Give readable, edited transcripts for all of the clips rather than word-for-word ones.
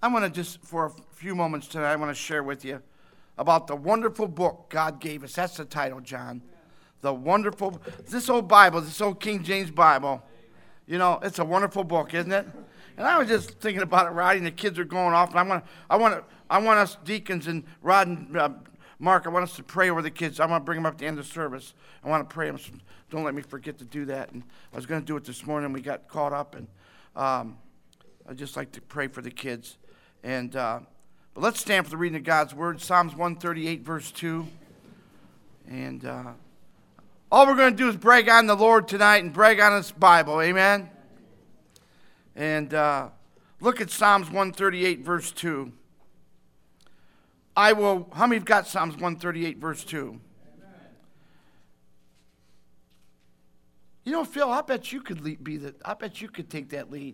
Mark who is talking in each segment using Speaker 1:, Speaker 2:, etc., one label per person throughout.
Speaker 1: I want to just, for a few moments tonight, I want to share with you about the wonderful book God gave us. That's the title, John. The wonderful, this old Bible, this old King James Bible, you know, it's a wonderful book, isn't it? And I was just thinking about it, Roddy, and the kids are going off, and I want us deacons and Rod and Mark, I want us to pray over the kids. I want to bring them up at the end of the service. I want to pray them. So don't let me forget to do that. And I was going to do it this morning. We got caught up, and I'd just like to pray for the kids. And but let's stand for the reading of God's word, Psalms 138, verse 2. And all we're going to do is brag on the Lord tonight and brag on His Bible. Amen? And look at Psalms 138, verse 2. How many have got Psalms 138, verse 2? Amen. You know, Phil, I bet you could take that lead.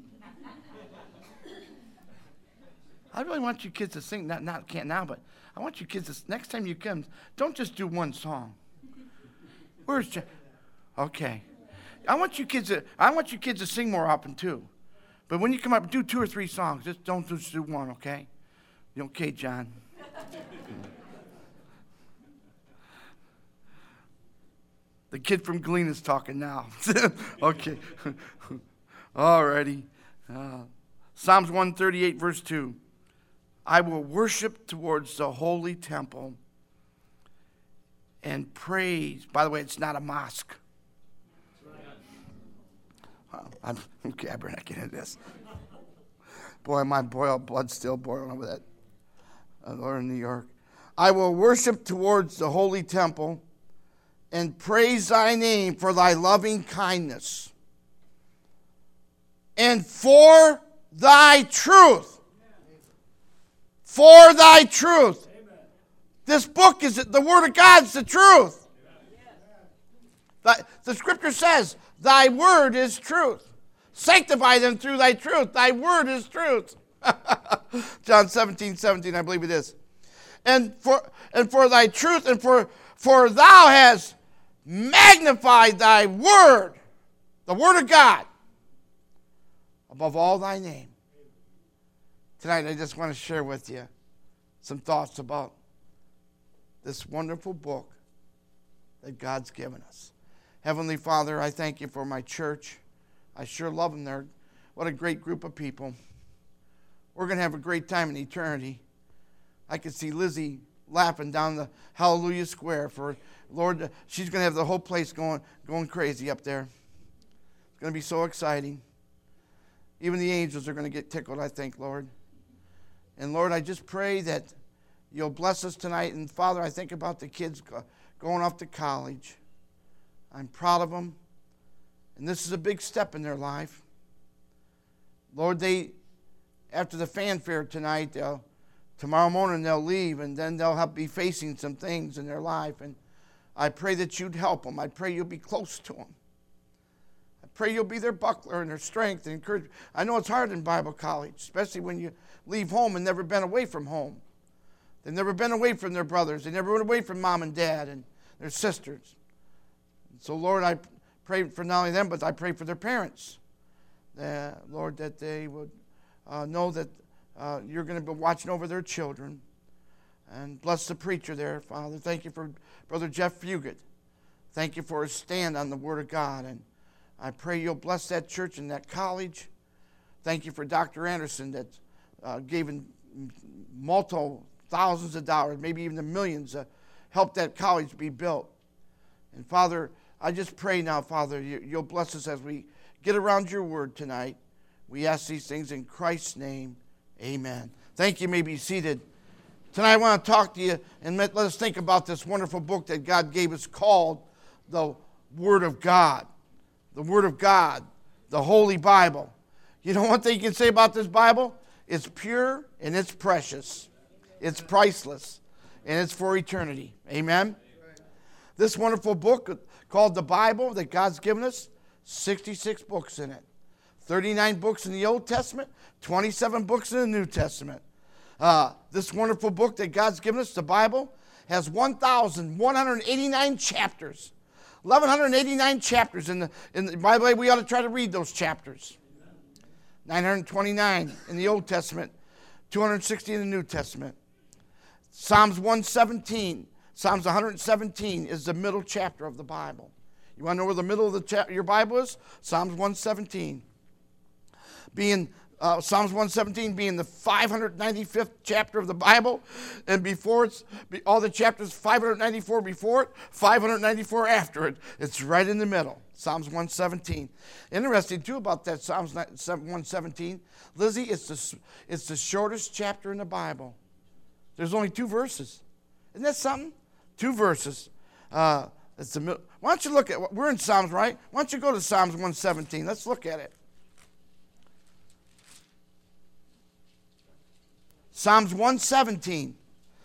Speaker 1: I really want you kids to sing, can't now, but I want you kids to, next time you come, don't just do one song. Where's Jeff? Okay. I want you kids to sing more often too. But when you come up, do 2 or 3 songs. Just don't just do one, okay? You okay, John? The kid from Glean is talking now. Okay. All righty. Psalms 138, verse 2. I will worship towards the holy temple and praise. By the way, it's not a mosque. Okay, I better not get into this. Boy, my blood's still boiling over that. Lord in New York. I will worship towards the holy temple and praise thy name for thy loving kindness and for thy truth. For thy truth. This book is the Word of God's the truth. The Scripture says, thy word is truth. Sanctify them through thy truth. Thy word is truth. John 17:17, I believe it is. And for thy truth, and for thou hast magnified thy word, the word of God, above all thy name. Tonight I just want to share with you some thoughts about this wonderful book that God's given us. Heavenly Father, I thank you for my church. I sure love them. What a great group of people. We're going to have a great time in eternity. I could see Lizzie laughing down the Hallelujah Square for Lord. She's going to have the whole place going crazy up there. It's going to be so exciting. Even the angels are going to get tickled, I think, Lord. And Lord, I just pray that you'll bless us tonight. And Father, I think about the kids going off to college. I'm proud of them. And this is a big step in their life. Lord, after the fanfare tonight, tomorrow morning they'll leave, and then they'll be facing some things in their life. And I pray that you'd help them. I pray you'll be close to them. I pray you'll be their buckler and their strength and encouragement. I know it's hard in Bible college, especially when you leave home and never been away from home. They've never been away from their brothers. They never went away from mom and dad and their sisters. And so, Lord, I pray for not only them, but I pray for their parents. Lord, that they would know that you're going to be watching over their children. And bless the preacher there, Father. Thank you for Brother Jeff Fugit. Thank you for his stand on the Word of God. And I pray you'll bless that church and that college. Thank you for Dr. Anderson that gave multiple thousands of dollars, maybe even the millions, help that college be built. And Father, I just pray now, Father, you'll bless us as we get around your word tonight. We ask these things in Christ's name. Amen. Thank you. You may be seated. Tonight I want to talk to you and let us think about this wonderful book that God gave us called the Word of God. The Word of God, the Holy Bible. You know one thing you can say about this Bible? It's pure and it's precious. It's priceless. And it's for eternity. Amen? This wonderful book called the Bible that God's given us, 66 books in it. 39 books in the Old Testament, 27 books in the New Testament. This wonderful book that God's given us, the Bible, has 1,189 chapters. 1,189 chapters in the by the way, we ought to try to read those chapters. 929 in the Old Testament. 260 in the New Testament. Psalms 117. Psalms 117 is the middle chapter of the Bible. You want to know where the middle of your Bible is? Psalms 117. Psalms 117 being the 595th chapter of the Bible, and before it's all the chapters 594 before it, 594 after it. It's right in the middle. Psalms 117. Interesting too about that Psalms 117, Lizzie. It's the shortest chapter in the Bible. There's only 2 verses. Isn't that something? 2 verses. It's the middle. Why don't you look at? We're in Psalms, right? Why don't you go to Psalms 117? Let's look at it. Psalms 117.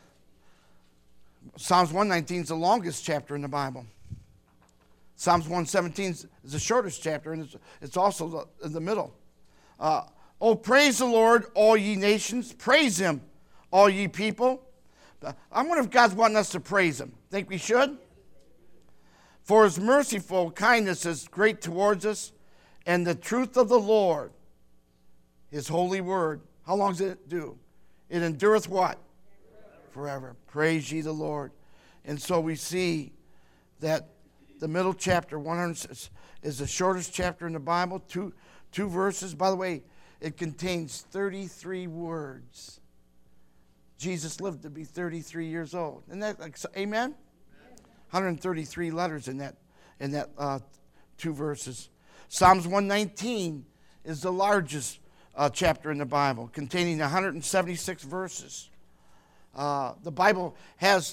Speaker 1: Psalms 119 is the longest chapter in the Bible. Psalms 117 is the shortest chapter, and it's also in the middle. Oh, praise the Lord, all ye nations. Praise him, all ye people. I wonder if God's wanting us to praise him. Think we should? For his merciful kindness is great towards us, and the truth of the Lord, his holy word. How long does it do? It endureth what? Forever. Praise ye the Lord. And so we see that the middle chapter, 100, is the shortest chapter in the Bible. Two verses. By the way, it contains 33 words. Jesus lived to be 33 years old. Isn't that like, amen? 133 letters in that 2 verses. Psalms 119 is the largest chapter in the Bible, containing 176 verses. The Bible has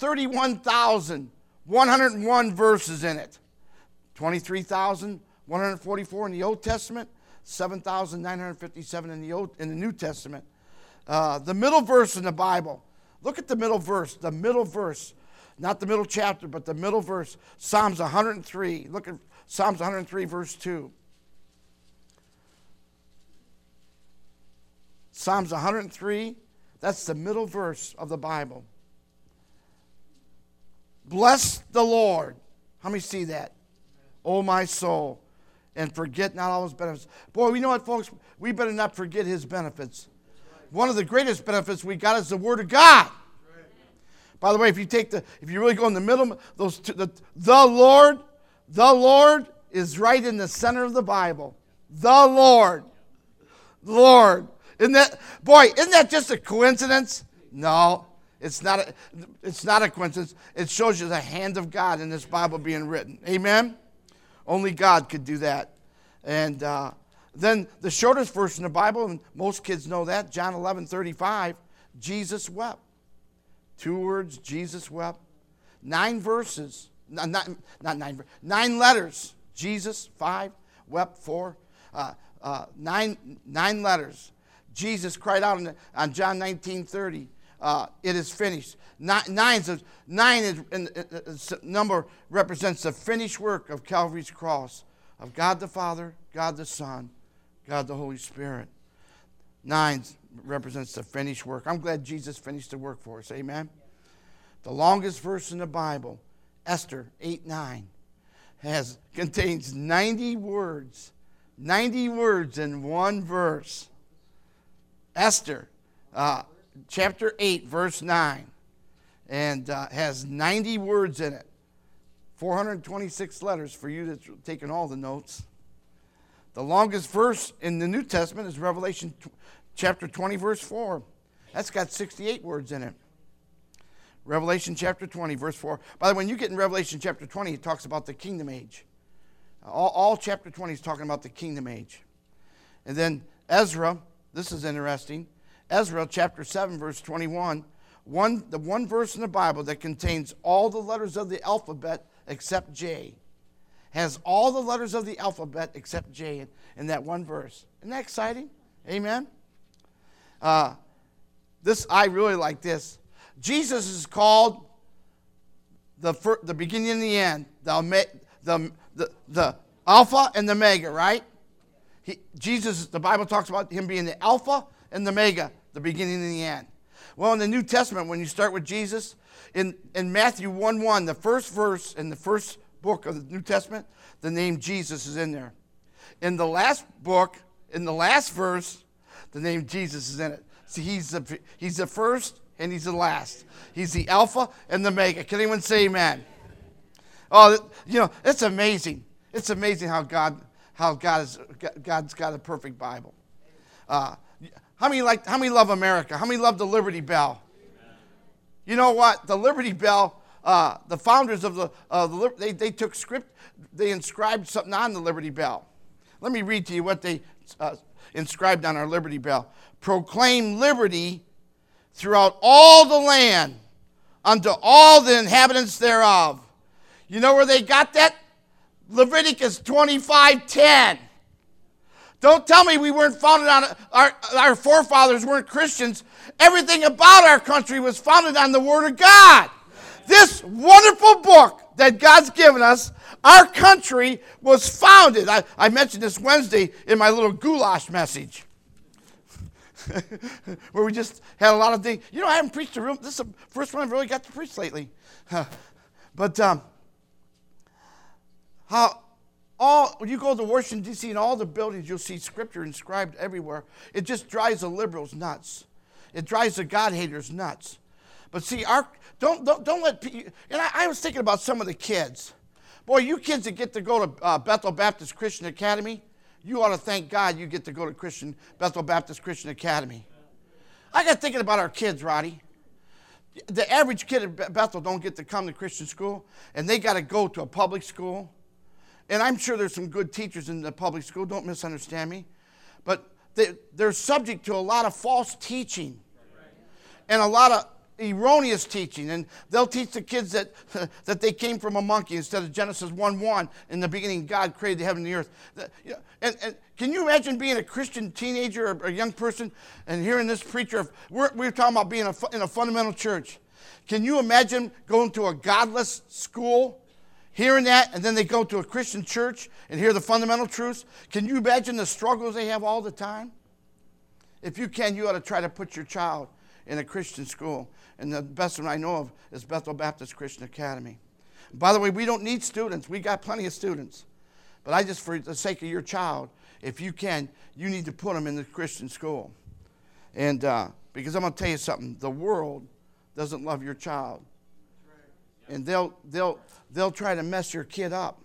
Speaker 1: 31,101 verses in it. 23,144 in the Old Testament, 7,957 in the New Testament. The middle verse in the Bible. Look at the middle verse. The middle verse. Not the middle chapter, but the middle verse. Psalms 103. Look at Psalms 103, verse 2. Psalms 103, that's the middle verse of the Bible. Bless the Lord. How many see that? O my soul, and forget not all his benefits. Boy, you know what, folks? We better not forget his benefits. One of the greatest benefits we got is the Word of God. By the way, if you really go in the middle, the Lord is right in the center of the Bible. The Lord. Isn't that just a coincidence? No, it's not a coincidence. It shows you the hand of God in this Bible being written. Amen? Only God could do that. And then the shortest verse in the Bible, and most kids know that, John 11:35, Jesus wept. 2 words, Jesus wept. 9 verses, not 9 letters. Jesus, 5, wept 4. 9 letters. Jesus cried out on John 19:30, it is finished. Nine number represents the finished work of Calvary's cross, of God the Father, God the Son, God the Holy Spirit. 9 represents the finished work. I'm glad Jesus finished the work for us. Amen? The longest verse in the Bible, Esther 8:9, contains 90 words. 90 words in one verse. Esther, chapter 8, verse 9, and has 90 words in it. 426 letters for you that's taking all the notes. The longest verse in the New Testament is Revelation chapter 20, verse 4. That's got 68 words in it. Revelation chapter 20, verse 4. By the way, when you get in Revelation chapter 20, it talks about the kingdom age. All chapter 20 is talking about the kingdom age. And then Ezra, this is interesting. Ezra chapter 7, verse 21. The one verse in the Bible that contains all the letters of the alphabet except J. Has all the letters of the alphabet except J in that one verse. Isn't that exciting? Amen? I really like this. Jesus is called the beginning and the end, the Alpha and the Omega, right? Jesus, the Bible talks about him being the Alpha and the Omega, the beginning and the end. Well, in the New Testament, when you start with Jesus, in Matthew 1:1, the first verse in the first book of the New Testament, the name Jesus is in there. In the last book, in the last verse, the name Jesus is in it. See, he's the first and he's the last. He's the Alpha and the Omega. Can anyone say amen? Oh, it's amazing. It's amazing how God's got a perfect Bible. How many love America? How many love the Liberty Bell? You know what? The Liberty Bell, the founders of they took script, they inscribed something on the Liberty Bell. Let me read to you what they inscribed on our Liberty Bell. Proclaim liberty throughout all the land unto all the inhabitants thereof. You know where they got that? Leviticus 25:10. Don't tell me we weren't founded on, our forefathers weren't Christians. Everything about our country was founded on the Word of God. This wonderful book that God's given us, our country was founded. I mentioned this Wednesday in my little goulash message. Where we just had a lot of things. I haven't preached a room. This is the first one I've really got to preach lately. But when you go to Washington, D.C., and all the buildings, you'll see Scripture inscribed everywhere. It just drives the liberals nuts. It drives the God-haters nuts. But see, don't let people... And I was thinking about some of the kids. Boy, you kids that get to go to Bethel Baptist Christian Academy, you ought to thank God you get to go to Bethel Baptist Christian Academy. I got thinking about our kids, Roddy. The average kid at Bethel don't get to come to Christian school, and they got to go to a public school. And I'm sure there's some good teachers in the public school, don't misunderstand me. But they're subject to a lot of false teaching and a lot of erroneous teaching. And they'll teach the kids that they came from a monkey instead of Genesis 1:1. In the beginning, God created the heaven and the earth. And can you imagine being a Christian teenager or a young person and hearing this preacher? We're talking about being in a fundamental church. Can you imagine going to a godless school, hearing that, and then they go to a Christian church and hear the fundamental truths? Can you imagine the struggles they have all the time? If you can, you ought to try to put your child in a Christian school. And the best one I know of is Bethel Baptist Christian Academy. By the way, we don't need students. We got plenty of students. But for the sake of your child, if you can, you need to put them in the Christian school. And because I'm going to tell you something, the world doesn't love your child. And they'll try to mess your kid up.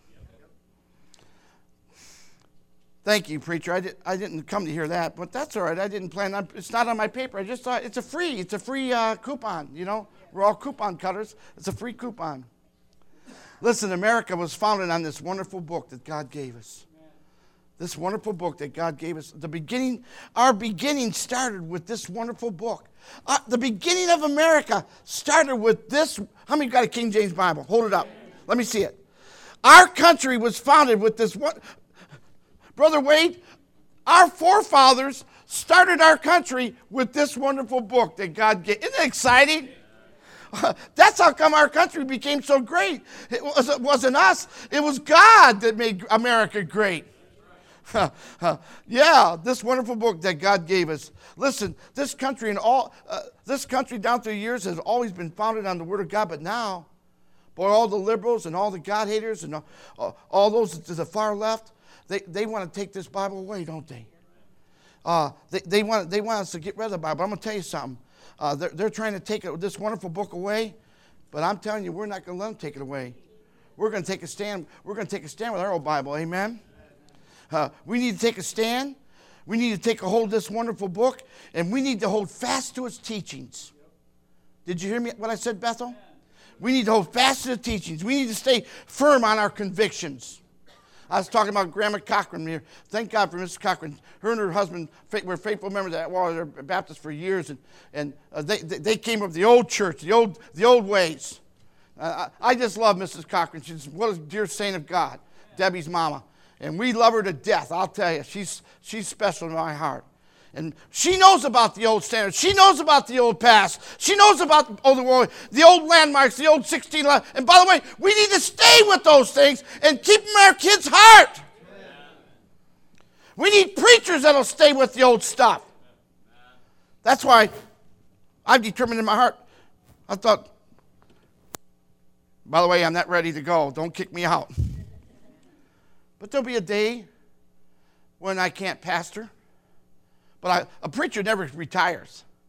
Speaker 1: Thank you, preacher. I didn't come to hear that, but that's all right. I didn't plan on. It's not on my paper. I just thought it's a free coupon. We're all coupon cutters. It's a free coupon. Listen, America was founded on this wonderful book that God gave us. This wonderful book that God gave us. Our beginning started with this wonderful book. The beginning of America started with this. How many got a King James Bible? Hold it up. Let me see it. Our country was founded with this one. Brother Wade, our forefathers started our country with this wonderful book that God gave. Isn't it exciting? That's how come our country became so great. It wasn't us. It was God that made America great. Yeah, this wonderful book that God gave us. Listen, this country down through the years has always been founded on the Word of God, but now, boy, all the liberals and all the God-haters and all those to the far left, they want to take this Bible away, don't they? They want us to get rid of the Bible. I'm going to tell you something. They're trying to take this wonderful book away, but I'm telling you, we're not going to let them take it away. We're going to take a stand. We're going to take a stand with our old Bible. Amen? We need to take a stand. We need to take a hold of this wonderful book, and we need to hold fast to its teachings. Did you hear me what I said, Bethel? We need to hold fast to the teachings. We need to stay firm on our convictions. I was talking about Grandma Cochran here. Thank God for Mrs. Cochran. Her and her husband were faithful members of that. They're Baptists for years, and they came from the old church, the old ways. I just love Mrs. Cochran. She's what a dear saint of God, Debbie's mama, and we love her to death. I'll tell you, she's special in my heart. And she knows about the old standards. She knows about the old past. She knows about the old landmarks, the old 16. And by the way, we need to stay with those things and keep them in our kids' heart. Amen. We need preachers that'll stay with the old stuff. That's why I've determined in my heart. I thought, by the way, I'm not ready to go. Don't kick me out. But there'll be a day when I can't pastor. But a preacher never retires.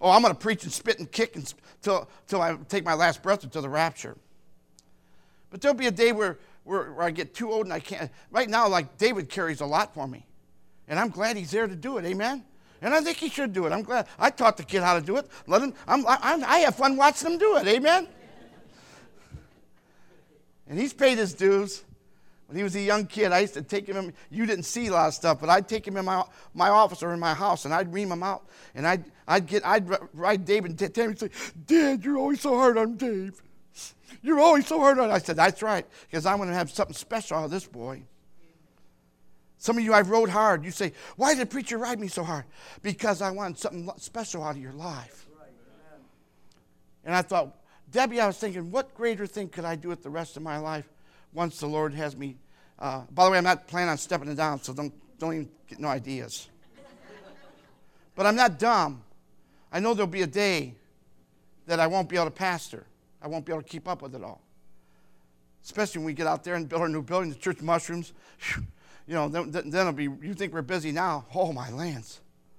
Speaker 1: oh, I'm going to preach and spit and kick until I take my last breath until the rapture. But there'll be a day where I get too old and I can't. Right now, like David carries a lot for me. And I'm glad he's there to do it. Amen? And I think he should do it. I'm glad. I taught the kid how to do it. Let him. I have fun watching him do it. Amen? And he's paid his dues. When he was a young kid, I used to take him in. You didn't see a lot of stuff, but I'd take him in my office or in my house, and I'd ream him out. And I'd ride Dave and tell him, and say, Dad, you're always so hard on Dave. You're always so hard on him. I said, that's right, because I'm going to have something special out of this boy. Some of you, I've rode hard. You say, why did the preacher ride me so hard? Because I wanted something special out of your life. And I thought, Debbie, I was thinking, what greater thing could I do with the rest of my life once the Lord has me? By the way, I'm not planning on stepping it down, so don't even get no ideas. But I'm not dumb. I know there'll be a day that I won't be able to pastor. I won't be able to keep up with it all. Especially when we get out there and build our new building, the church mushrooms. You know, then it'll be, you think we're busy now. Oh, my lands.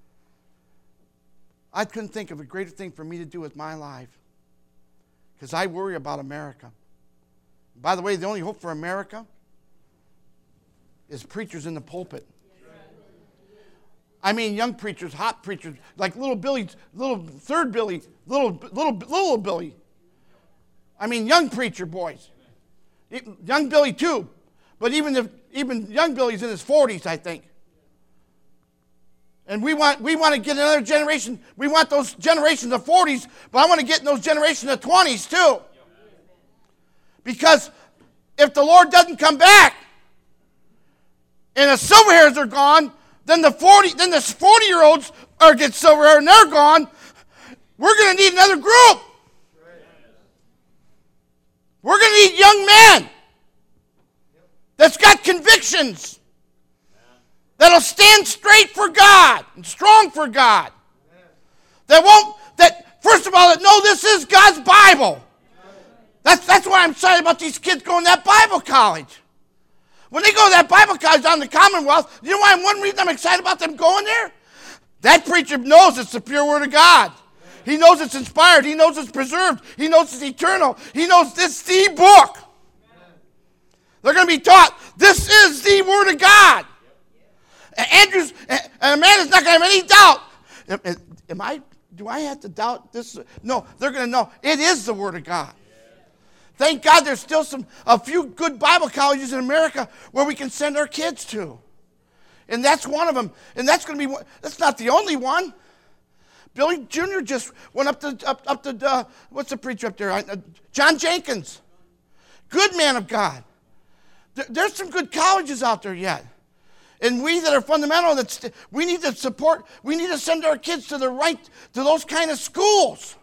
Speaker 1: I couldn't think of a greater thing for me to do with my life. Because I worry about America. By the way, the only hope for America is preachers in the pulpit. I mean, young preachers, hot preachers, like little Billy, little third Billy, little Billy. I mean, young preacher boys. Young Billy too. But even young Billy's in his 40s, I think. And we want to get another generation. We want those generations of 40s, but I want to get in those generations of 20s too. Because if the Lord doesn't come back and the silver hairs are gone, then the 40-year-olds get silver hair and they're gone. We're going to need another group. We're going to need young men that's got convictions, that'll stand straight for God and strong for God. That first of all, that know this is God's Bible. That's why I'm excited about these kids going to that Bible college. When they go to that Bible college down in the Commonwealth, you know why? One reason I'm excited about them going there? That preacher knows it's the pure Word of God. He knows it's inspired. He knows it's preserved. He knows it's eternal. He knows it's the book. They're going to be taught this is the Word of God. And a man is not going to have any doubt. Do I have to doubt this? No, they're going to know it is the Word of God. Thank God there's still a few good Bible colleges in America where we can send our kids to. And that's one of them. And that's not the only one. Billy Jr. just went up to what's the preacher up there? John Jenkins. Good man of God. There's some good colleges out there yet. And we that are fundamental, we need to support, we need to send our kids to those kind of schools.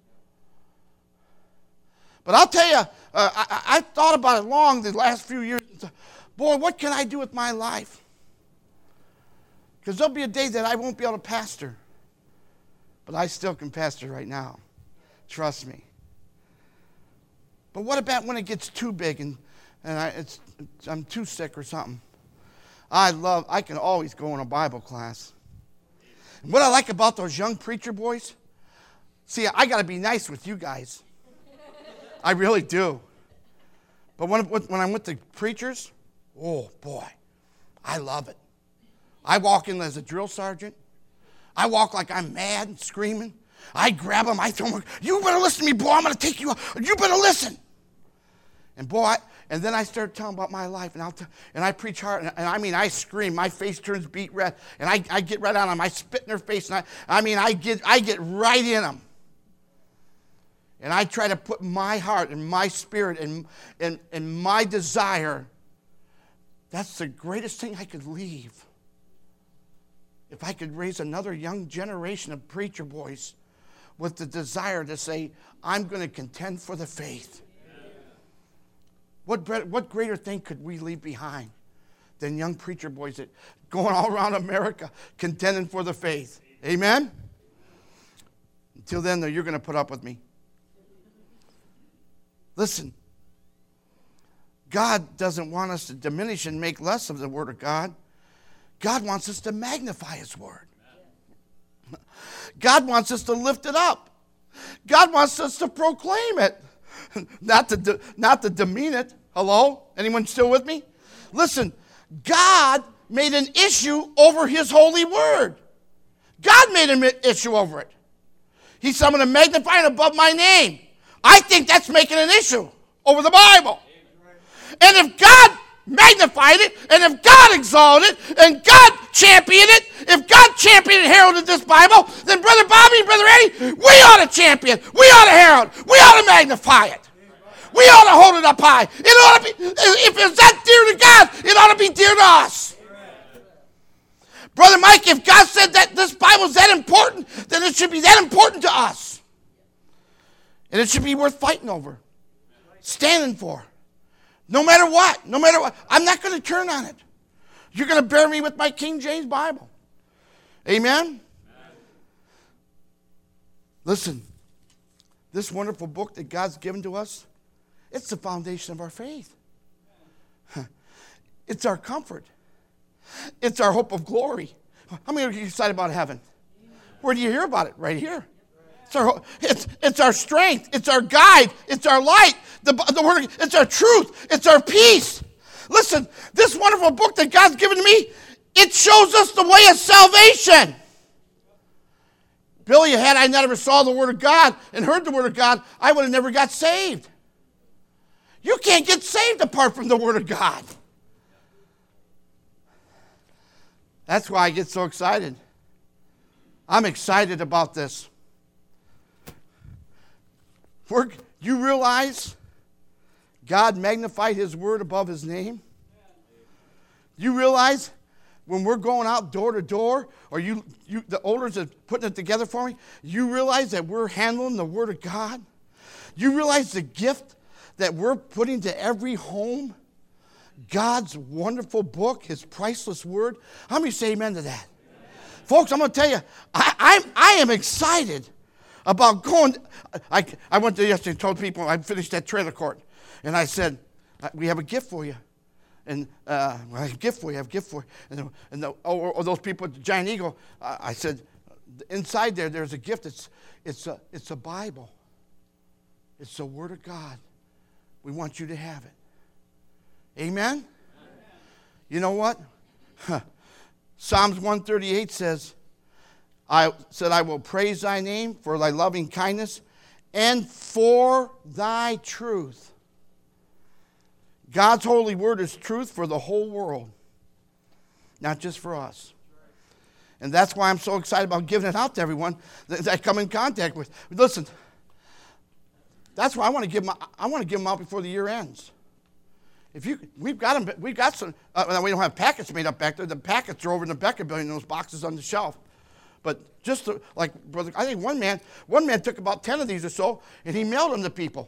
Speaker 1: But I'll tell you, I've thought about it long the last few years. Boy, what can I do with my life? Because there'll be a day that I won't be able to pastor. But I still can pastor right now. Trust me. But what about when it gets too big and I'm too sick or something? I can always go in a Bible class. And what I like about those young preacher boys, see, I got to be nice with you guys. I really do. But when I'm with the preachers, oh boy, I love it. I walk in as a drill sergeant. I walk like I'm mad and screaming. I grab them. I throw them. You better listen to me, boy. I'm going to take you out. You better listen. And boy, and then I start telling about my life, and I preach hard, and I mean, I scream. My face turns beet red, and I get right on them. I spit in their face, and I get right in them. And I try to put my heart and my spirit and my desire. That's the greatest thing I could leave. If I could raise another young generation of preacher boys with the desire to say, I'm going to contend for the faith. What greater thing could we leave behind than young preacher boys that going all around America contending for the faith? Amen? Until then, though, you're going to put up with me. Listen, God doesn't want us to diminish and make less of the Word of God. God wants us to magnify His Word. God wants us to lift it up. God wants us to proclaim it, not to demean it. Hello? Anyone still with me? Listen, God made an issue over his holy word. God made an issue over it. He said, I'm going to magnify it above my name. I think that's making an issue over the Bible. And if God magnified it, and if God exalted it, and God championed it, if God championed and heralded this Bible, then Brother Bobby and Brother Eddie, we ought to champion, we ought to herald, we ought to magnify it. We ought to hold it up high. It ought to be, if it's that dear to God, it ought to be dear to us. Brother Mike, if God said that this Bible is that important, then it should be that important to us. And it should be worth fighting over, standing for. No matter what, I'm not going to turn on it. You're going to bear me with my King James Bible. Amen? Listen, this wonderful book that God's given to us, it's the foundation of our faith. It's our comfort. It's our hope of glory. How many are excited about heaven? Where do you hear about it? Right here. It's our strength. It's our guide. It's our light. The word. It's our truth. It's our peace. Listen, this wonderful book that God's given to me, it shows us the way of salvation. Billy, had I never saw the Word of God and heard the Word of God, I would have never got saved. You can't get saved apart from the Word of God. That's why I get so excited. I'm excited about this. You realize God magnified his word above his name? You realize when we're going out door to door, or the elders are putting it together for me, you realize that we're handling the word of God? You realize the gift that we're putting to every home? God's wonderful book, his priceless word. How many say amen to that? Amen. Folks, I'm going to tell you, I am excited about going. I went there yesterday and told people I finished that trailer court. And I said, we have a gift for you. And I have a gift for you, And those people at the Giant Eagle, I said, inside there's a gift. It's a Bible. It's the Word of God. We want you to have it. Amen? Amen. You know what? Psalms 138 says, I will praise thy name for thy loving kindness and for thy truth. God's holy word is truth for the whole world, not just for us. And that's why I'm so excited about giving it out to everyone that I come in contact with. Listen, that's why I want to give them out before the year ends. We've got them. We've got some. We don't have packets made up back there. The packets are over in the Becker building in those boxes on the shelf. But just like brother, I think one man took about 10 of these or so, and he mailed them to people.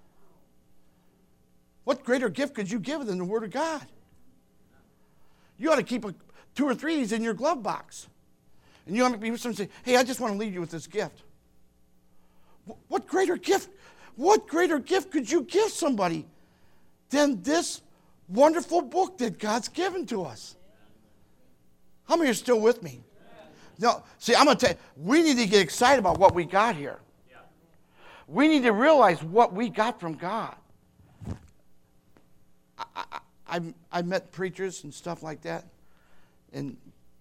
Speaker 1: What greater gift could you give than the Word of God? You ought to keep 2 or 3 of these in your glove box, and you ought to be with someone and say, "Hey, I just want to leave you with this gift." What greater gift? What greater gift could you give somebody than this wonderful book that God's given to us? How many are still with me? No, see, I'm going to tell you, we need to get excited about what we got here. We need to realize what we got from God. I've met preachers and stuff like that, and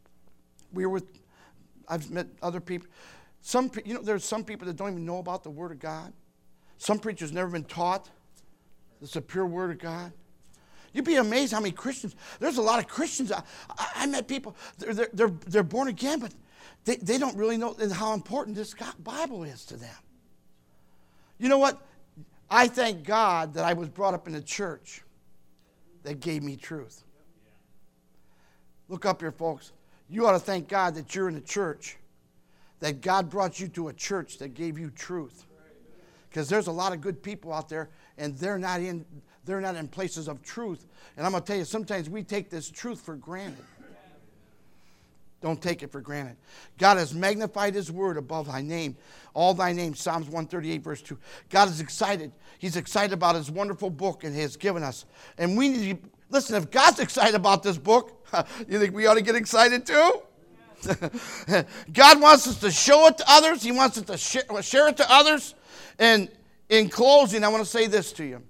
Speaker 1: I've met other people. There's some people that don't even know about the Word of God. Some preachers never been taught it's the pure Word of God. You'd be amazed how many Christians. There's a lot of Christians. I met people. They're born again, but they don't really know how important this Bible is to them. You know what? I thank God that I was brought up in a church that gave me truth. Look up here, folks. You ought to thank God that you're in a church, that God brought you to a church that gave you truth. Because there's a lot of good people out there, and they're not in places of truth. And I'm going to tell you, sometimes we take this truth for granted. Don't take it for granted. God has magnified his word above thy name. All thy name, Psalms 138, verse 2. God is excited. He's excited about his wonderful book and he has given us. And we need to, listen, if God's excited about this book, you think we ought to get excited too? God wants us to show it to others. He wants us to share it to others. And in closing, I want to say this to you.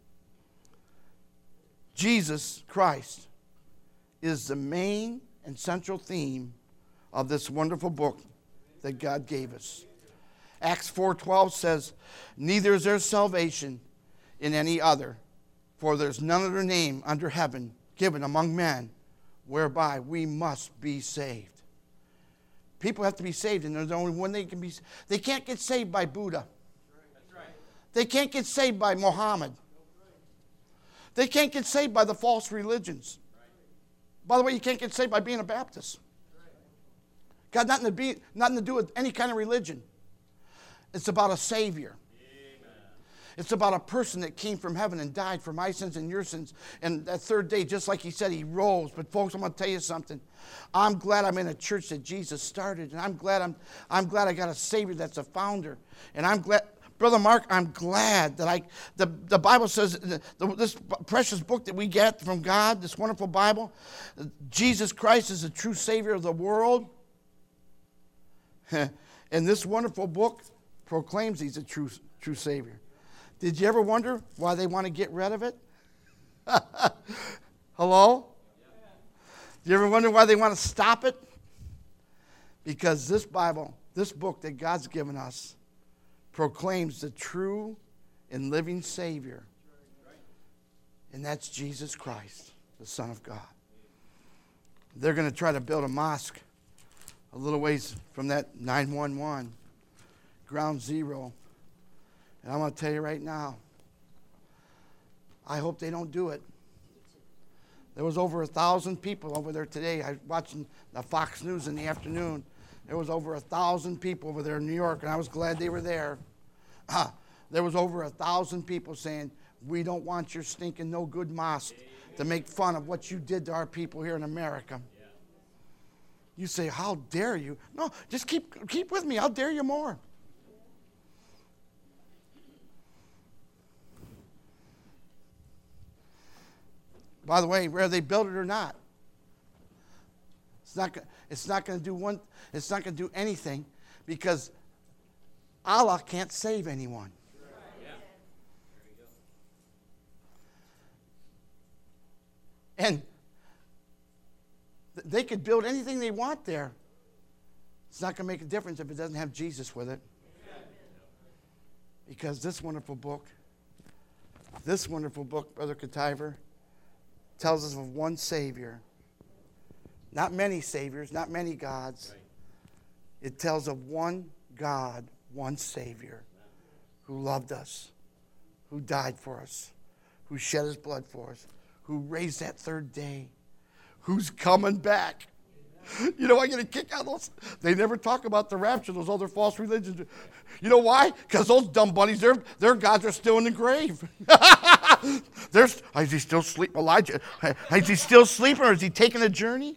Speaker 1: Jesus Christ is the main and central theme of this wonderful book that God gave us. Acts 4:12 says, "Neither is there salvation in any other, for there's none other name under heaven given among men whereby we must be saved." People have to be saved, and there's only one they can be. They can't get saved by Buddha. They can't get saved by Muhammad. They can't get saved by the false religions. By the way, you can't get saved by being a Baptist. Got nothing to do with any kind of religion. It's about a Savior. Amen. It's about a person that came from heaven and died for my sins and your sins. And that third day, just like he said, he rose. But folks, I'm going to tell you something. I'm glad I'm in a church that Jesus started. And I'm glad I got a Savior that's a founder. And I'm glad, Brother Mark, I'm glad that the Bible says, this precious book that we get from God, this wonderful Bible, Jesus Christ is the true Savior of the world. And this wonderful book proclaims he's a true Savior. Did you ever wonder why they want to get rid of it? Hello? Do you ever wonder why they want to stop it? Because this Bible, this book that God's given us, proclaims the true and living Savior. And that's Jesus Christ, the Son of God. They're going to try to build a mosque a little ways from that 911, ground zero. And I'm going to tell you right now, I hope they don't do it. There was over 1,000 people over there today. I was watching the Fox News in the afternoon. There was over 1,000 people over there in New York, and I was glad they were there. There was over 1,000 people saying, "We don't want your stinking no good mosque to make fun of what you did to our people here in America." You say, "How dare you?" No, just keep with me. I'll dare you more. By the way, whether they build it or not, it's not going to do anything, because Allah can't save anyone. And they could build anything they want there. It's not going to make a difference if it doesn't have Jesus with it. Because this wonderful book, Brother Kativer, tells us of one Savior. Not many Saviors, not many gods. It tells of one God, one Savior, who loved us, who died for us, who shed his blood for us, who raised that third day, who's coming back. You know, I get a kick out of those. They never talk about the rapture, those other false religions. You know why? Because those dumb bunnies, their gods are still in the grave. Is he still sleeping? Elijah, is he still sleeping, or is he taking a journey?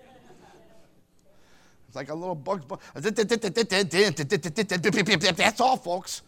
Speaker 1: It's like a little Bugs Bunny. That's all, folks.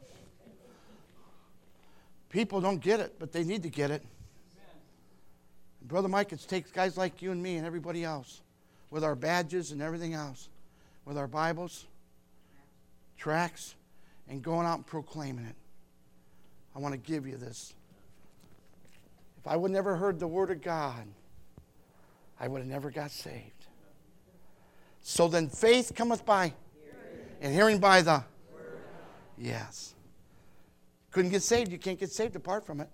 Speaker 1: People don't get it, but they need to get it. Brother Mike, it takes guys like you and me and everybody else, with our badges and everything else, with our Bibles, tracts, and going out and proclaiming it. I want to give you this. If I would never heard the word of God, I would have never got saved. So then faith cometh by, and hearing by the word. Yes. Couldn't get saved. You can't get saved apart from it.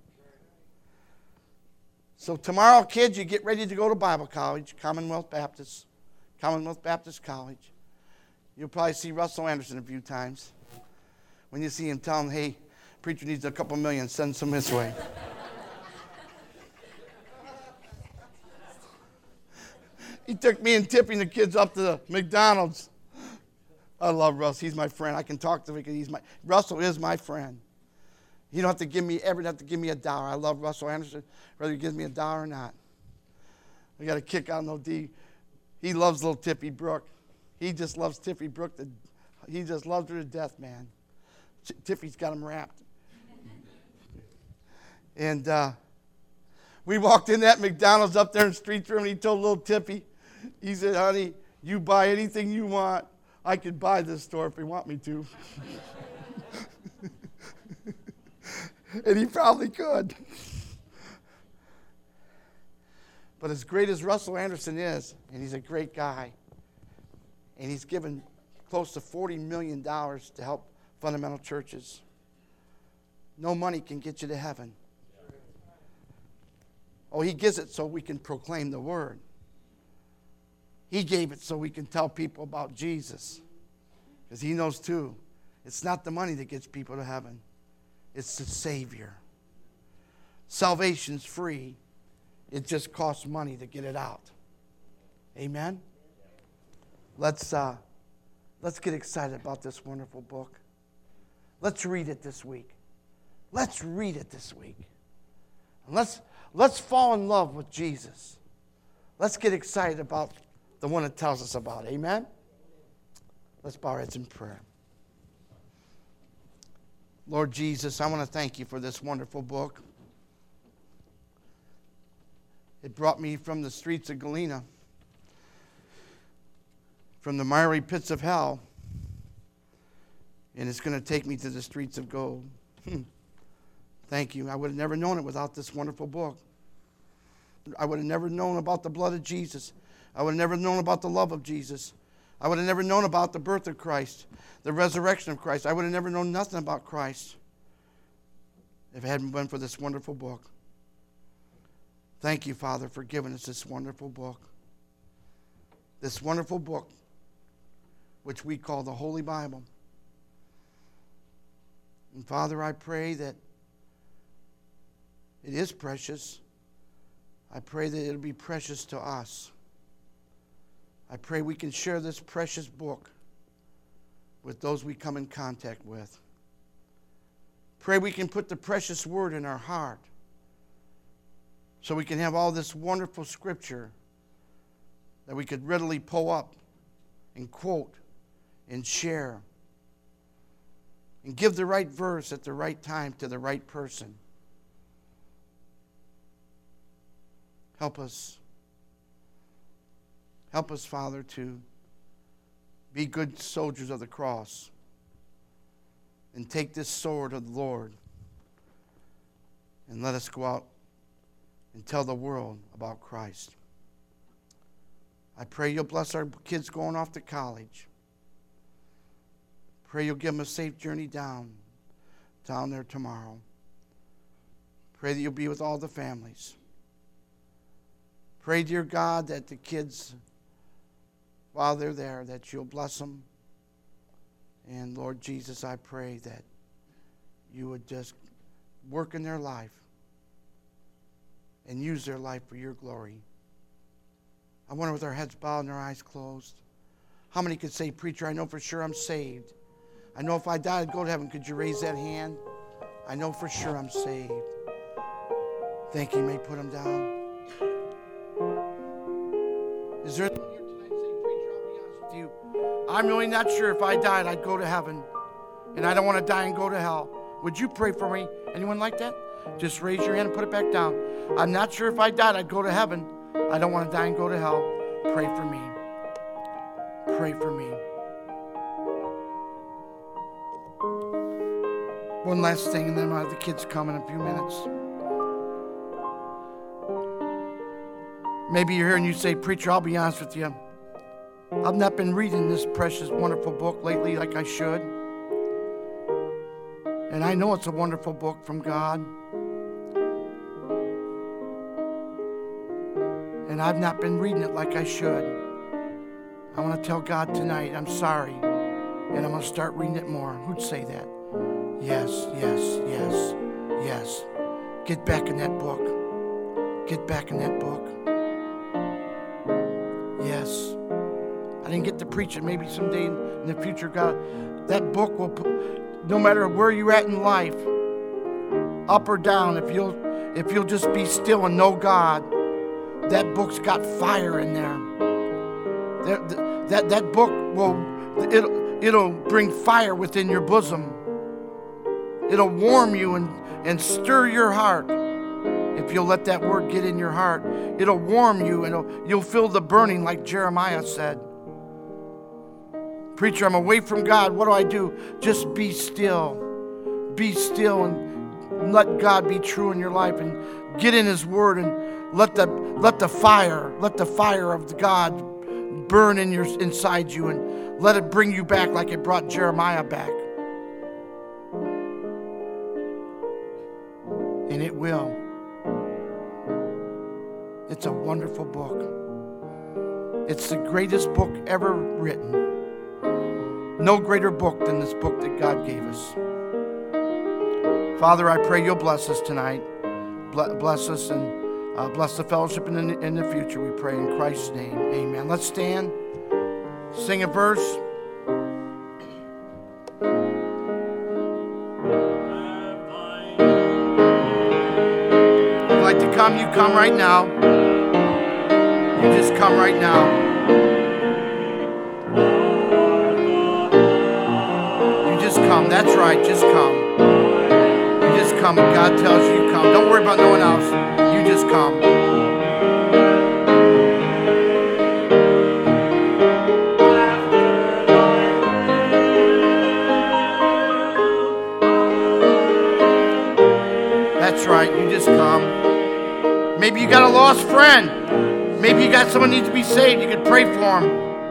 Speaker 1: So tomorrow, kids, you get ready to go to Bible college, Commonwealth Baptist College. You'll probably see Russell Anderson a few times. When you see him, tell him, "Hey, preacher needs a couple million, send some his way." He took me and Tippy and the kids up to the McDonald's. I love Russ. He's my friend. I can talk to him because Russell is my friend. You don't have to give me $1. I love Russell Anderson, whether he gives me $1 or not. I got a kick out of OD. He loves little Tippy Brooke. He just loves Tippy Brooke. He just loves her to death, man. Tippy's got him wrapped. And we walked in that McDonald's up there in Street Room, and he told little Tippy, he said, "Honey," You buy anything you want. I could buy this store if you want me to. And he probably could. But as great as Russell Anderson is, and he's a great guy, and he's given close to $40 million to help fundamental churches, no money can get you to heaven. Oh, he gives it so we can proclaim the word. He gave it so we can tell people about Jesus. Because he knows too, it's not the money that gets people to heaven. It's the Savior. Salvation's free. It just costs money to get it out. Amen? Let's get excited about this wonderful book. Let's read it this week. Let's read it this week. And let's fall in love with Jesus. Let's get excited about the one that tells us about. Amen? Let's bow our heads in prayer. Lord Jesus, I want to thank you for this wonderful book. It brought me from the streets of Galena, from the miry pits of hell, and it's going to take me to the streets of gold. Thank you. I would have never known it without this wonderful book. I would have never known about the blood of Jesus. I would have never known about the love of Jesus. I would have never known about the birth of Christ, the resurrection of Christ. I would have never known nothing about Christ if it hadn't been for this wonderful book. Thank you, Father, for giving us this wonderful book. This wonderful book, which we call the Holy Bible. And Father, I pray that it is precious. I pray that it'll be precious to us. I pray we can share this precious book with those we come in contact with. Pray we can put the precious word in our heart so we can have all this wonderful scripture that we could readily pull up and quote and share and give the right verse at the right time to the right person. Help us. Help us, Father, to be good soldiers of the cross and take this sword of the Lord and let us go out and tell the world about Christ. I pray you'll bless our kids going off to college. Pray you'll give them a safe journey down there tomorrow. Pray that you'll be with all the families. Pray, dear God, that the kids, while they're there, that you'll bless them. And Lord Jesus, I pray that you would just work in their life and use their life for your glory. I wonder, with our heads bowed and our eyes closed, how many could say, preacher, I know for sure I'm saved. I know if I died, I'd go to heaven. Could you raise that hand? I know for sure I'm saved. Thank you. You may put them down. Is there anyone here tonight saying, preacher, I'll be honest with you, I'm really not sure if I died, I'd go to heaven. And I don't want to die and go to hell. Would you pray for me? Anyone like that? Just raise your hand and put it back down. I'm not sure if I died, I'd go to heaven. I don't want to die and go to hell. Pray for me. Pray for me. One last thing, and then I'll have the kids come in a few minutes. Maybe you're here and you say, preacher, I'll be honest with you. I've not been reading this precious, wonderful book lately like I should. And I know it's a wonderful book from God. And I've not been reading it like I should. I want to tell God tonight, I'm sorry. And I'm going to start reading it more. Who'd say that? Yes, yes, yes, yes. Get back in that book. Get back in that book. Yes. I didn't get to preach it. Maybe someday in the future, God, that book will put, no matter where you're at in life, up or down, if you'll just be still and know God, that book's got fire in there. That book it'll bring fire within your bosom. It'll warm you and stir your heart. If you'll let that word get in your heart, it'll warm you and you'll feel the burning like Jeremiah said. Preacher, I'm away from God. What do I do? Just be still. Be still and let God be true in your life, and get in His Word, and let the fire of the God burn inside you, and let it bring you back like it brought Jeremiah back. And it will. It's a wonderful book. It's the greatest book ever written. No greater book than this book that God gave us. Father, I pray you'll bless us tonight. Bless us and bless the fellowship in the future, we pray in Christ's name. Amen. Let's stand. Sing a verse. If you'd like to come, you come right now. You just come right now. You just come. That's right. Just come. You just come. God tells you to come. Don't worry about no one else. You just come. That's right. You just come. Maybe you got a lost friend. Maybe you got someone who needs to be saved. You could pray for them.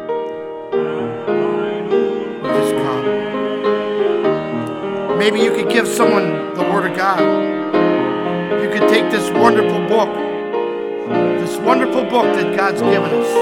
Speaker 1: You just come. Maybe you could give someone the Word of God. You could take this wonderful book that God's given us.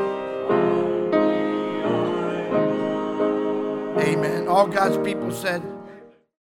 Speaker 1: Amen. All God's people said,